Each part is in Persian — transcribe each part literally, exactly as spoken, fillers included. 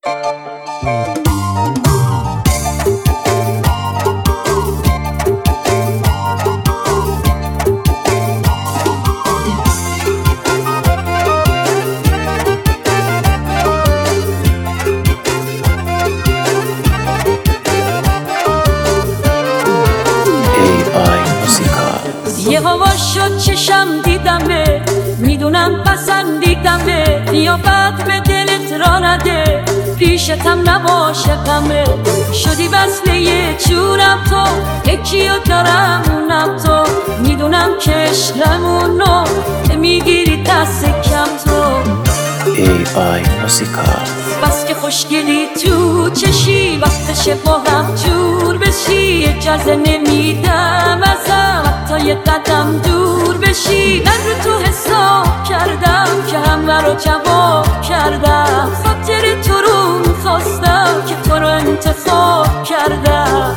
یه هوا شد چشم دیدمه، میدونم پسندیدمه، قیافت به دلت را نده، پیشتم نباشه غمه. شدی وصله جونم تو، یکیو دارم اونم تو، میدونم که عشقمونو میگیری دست کم تو. ای آی موسیقا بس که خوشگلی تو چشی، وقتشه با هم جور بشی، اجازه نمیدم ازم حتی یه قدم دور بشی. من رو تو حساب کردم که همه رو جواب کردم، خاطر تو رو میخواستم که تو رو انتخاب کردم.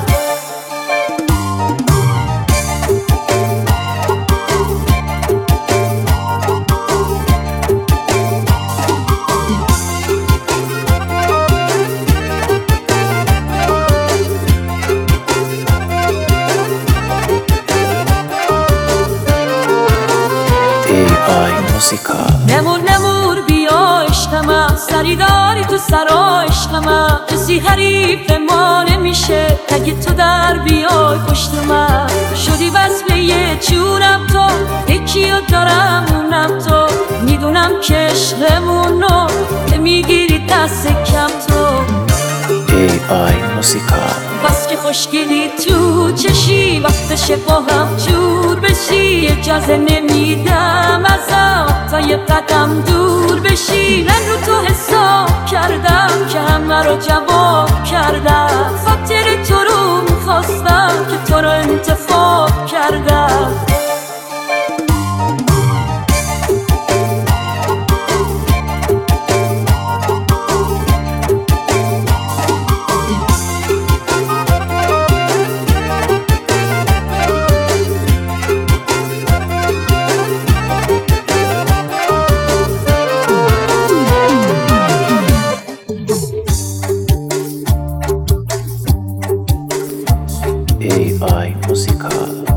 نمور نمور بیا عشقم، سری داری تو سرا عشقم، کسی حریف ما نمیشه اگه تو در بیای پشت من. شدی وصله جونم تو، یکیو دارم اونم تو، میدونم که عشقمونو میگیری دست کم تو. ای آی موسیقا بس که خوشگلی تو چشی، وقتشه با هم جور بشی، اجازه نمیدم ازم تا یه قدم دور بشی. من رو تو حساب کردم که همه رو جواب کردم، خاطر تو رو میخواستم که تو رو انتخاب کردم. ای آی موسیقا